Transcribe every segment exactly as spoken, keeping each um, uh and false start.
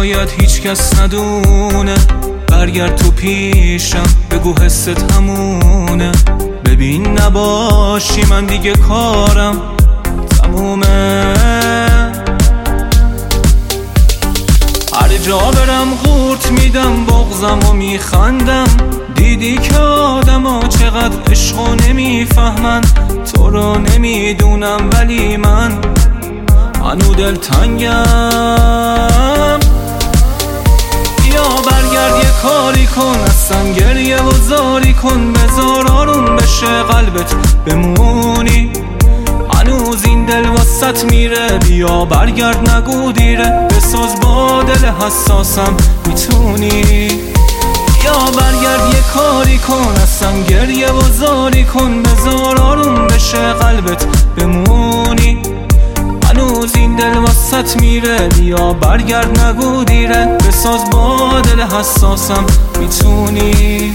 شاید هیچ کس ندونه. برگرد تو پیشم بگو حست همونه. ببین نباشی من دیگه کارم تمومه. هر جا برم غورت میدم بغضم و میخندم. دیدی که آدم ها چقدر عشقو نمیفهمن. تو رو نمیدونم ولی من هنو دلتنگم. بیا برگرد یه کاری کن، اصلا گریه و زاری کن. بذار آروم بشه قلبت بمونی، هنوز این دل واسط میره. بیا برگرد نگو دیره، بساز با دل حساسم میتونی. بیا برگرد یه کاری کن، اصلا گریه و زاری کن. بذار آروم بشه قلبت بمونی، هنوز این دل واسط میره. بیا برگرد نگو دیره، بساز با دل حساسم میتونی.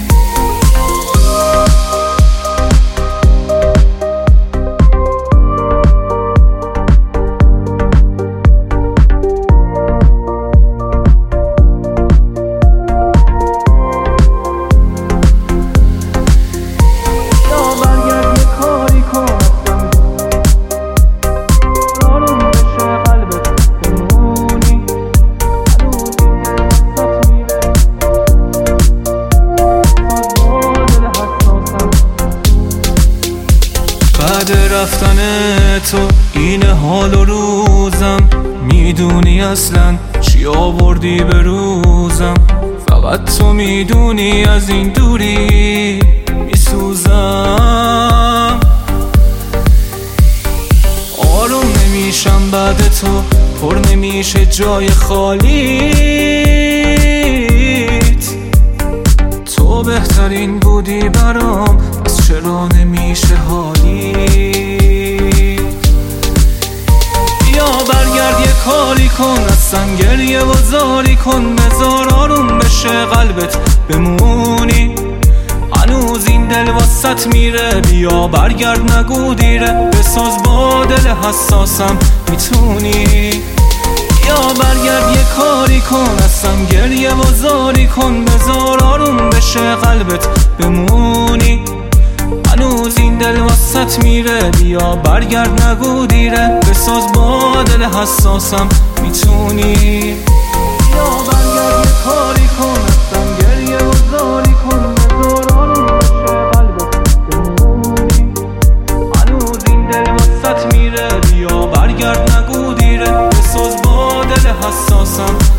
بعد رفتن تو این حال و روزم، میدونی اصلا چی آوردی به روزم. فقط تو میدونی از این دوری میسوزم. آروم نمیشم بعد تو، پر نمیشه جای خالیت. تو بهترین بودی برام، پس چرا نمیشه حالی؟ بیا برگرد یه کاری کن، اصلا گریه و زاری کن. بذار آروم بشه قلبت بمونی، هنوز این دل واسط میره. بیا برگرد نگو دیره، بساز با دل حساسم میتونی. بیا برگرد یه کاری کن، اصلا گریه و زاری کن. بذار آروم بشه قلبت بمونی، هنوز این دل واسط میره. بیا برگرد نگو دیره، بساز با دل حساسم میتونی. بیا برگرد یه کاری کن، اصلا گریه و زاری کن. بذار آروم بشه قلبت بمونی، هنوز این دل واسط میره. بیا برگرد نگو دیره، بساز با دل حساسم